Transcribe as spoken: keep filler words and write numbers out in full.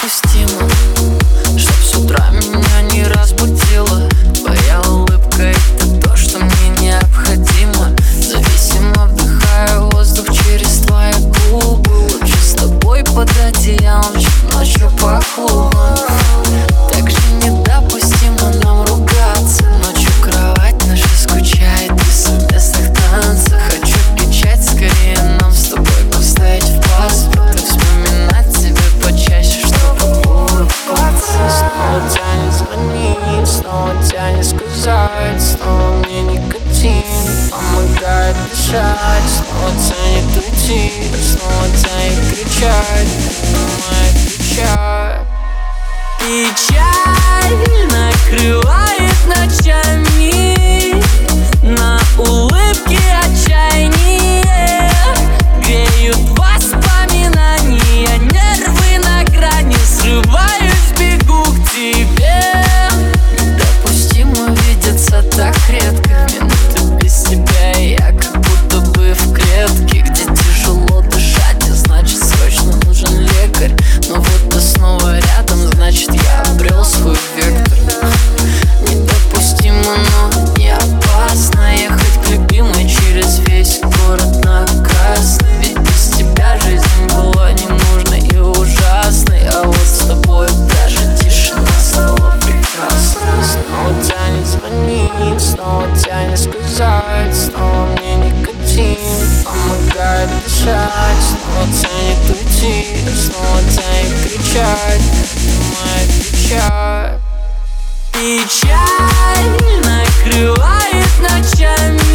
недопустимо, чтоб с утра меня не разбудила твоя улыбка, это то, что мне необходимо. Зависимо вдыхаю воздух через твои губы. Лучше с тобой под одеялом, чем ночью по клубам. Так же недопустимо нам ругаться. Ночью кровать наша скучает без совместных танцев. Хочу кричать, скорее нам с тобой поставить в паспорт и вспоминать тебя почаще, чтобы улыбаться. Снова тянет звонить, снова тянет сказать, снова мне никотин помогает дышать. Снова тянет уйти, снова тянет кричать, помогает кричать. Печаль накрывает ночами, на улыбке отчаяние греют воспоминания, нервы на грани, срываюсь, бегу к тебе. Недопустимо видеться так редко, минуты без тебя, и я как будто бы в клетке, где тяжело дышать, а значит срочно нужен лекарь. Но вот ты снова рядом, значит я обрел свой вектор. Недопустимо, но не опасно ехать к любимой через весь город на красный. Ведь без тебя жизнь была ненужной и ужасной, а вот с тобой даже тишина стала прекрасной. Снова тянет звонить, снова тянет сказать, снова мне никотин помогает дышать. Снова тянет уйти, снова тянет кричать, помогает кричать. Печаль накрывает ночами,